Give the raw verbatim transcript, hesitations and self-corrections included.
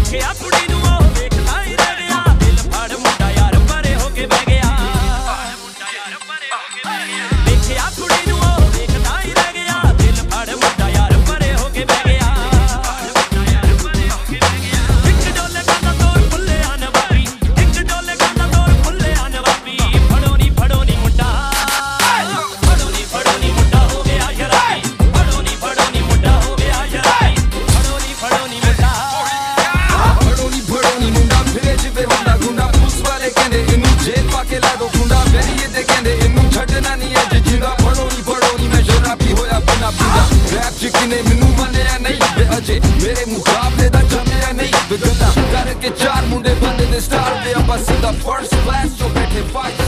ਵੇਖਿਆ ਕੁੜੀ ਨੂੰ ਉਹ ਵੇਖਦਾ ਹੀ ਰਹਿ ਗਿਆ ਦਿਲ ਫੜ ਮੁੰਡਾ ਯਾਰ ਪਰੇ ਹੋ ਕੇ ਬਹਿ ਗਿਆ ਮੁੰਡਾ ਯਾਰ ਪਰੇ ਹੋ ਕੇ ਬਹਿ ਗਿਆ ਵੇਖਿਆ ਕੁੜੀ ਨੂੰ ਉਹ ਵੇਖਦਾ ਹੀ ਰਹਿ ਗਿਆ ਦਿਲ ਫੜ ਮੁੰਡਾ ਯਾਰ ਪਰੇ ਹੋ ਕੇ ਬਹਿ ਗਿਆ ਮੁੰਡਾ ਯਾਰ ਪਰੇ ਹੋ ਕੇ ਬਹਿ ਗਿਆ ਇੱਕ ਡੋਲੇ ਕਾਂਦਾ ਤੋਰ ਫੁੱਲਿਆ ਨਵਾਬੀ ਇੱਕ ਡੋਲੇ ਕਾਂਦਾ ਤੋਰ ਫੁੱਲਿਆ ਨਵਾਬੀ ਫੜੋ ਨੀ ਫੜੋ ਨੀ ਮੁੰਡਾ ਫੜੋ ਨੀ ਫੜੋ ਨੀ ਮੁੰਡਾ ਹੋ ਗਿਆ ਸ਼ਰਾਬੀ ਫੜੋ ਨੀ ਫੜੋ ਨੀ ਮੁੰਡਾ ਹੋ ਗਿਆ ਸ਼ਰਾਬੀ ਫੜੋ ਨੀ ਫੜੋ ਨੀ ਮੁੰਡਾ ਫੜੋ ਨੀ ਫੜੋ ਨੀ ਮੁੰਡਾ ਫਿਰੇ ਜਿਵੇਂ ਹੁੰਦਾ ਗੁੰਡਾ ਪੁਲਿਸ ਵਾਲੇ ਕਹਿੰਦੇ ਇਹਨੂੰ ਜੇਲ੍ਹ ਪਾ ਕੇ ਲਾ ਦੋ ਖੁੰਡਾ ਬੈਰੀਏ ਤੇ ਕਹਿੰਦੇ ਇਹਨੂੰ ਛੱਡਣਾ ਨਹੀਂ ਅੱਜ ਜਿੰਦਾ ਫੜੋ ਨੀ ਫੜੋ ਨੀ ਮੈਂ ਸ਼ਰਾਬੀ ਹੋਇਆ ਬਿਨਾ ਪੀਂਦਾ ਰੈਪ ਚ ਕਿਨੇ ਮੈਨੂੰ ਮੰਨਿਆ ਨਹੀਂ ਵੇ ਅਜੇ ਮੇਰੇ ਮੁਕਾਬਲੇ ਦਾ ਜੰਮਿਆ ਨਹੀਂ ਵੇ ਗੱਲਾਂ ਕਰਕੇ ਚਾਰ ਮੁੰਡੇ ਬੰਦੇ ਦੇ ਸਟਾਰ ਤੇ ਆਪਾਂ ਸਿੱਧਾ ਫਰਸਟ ਕਲਾਸ ਚੋਂ ਬੈਠੇ ਫਾਈਟ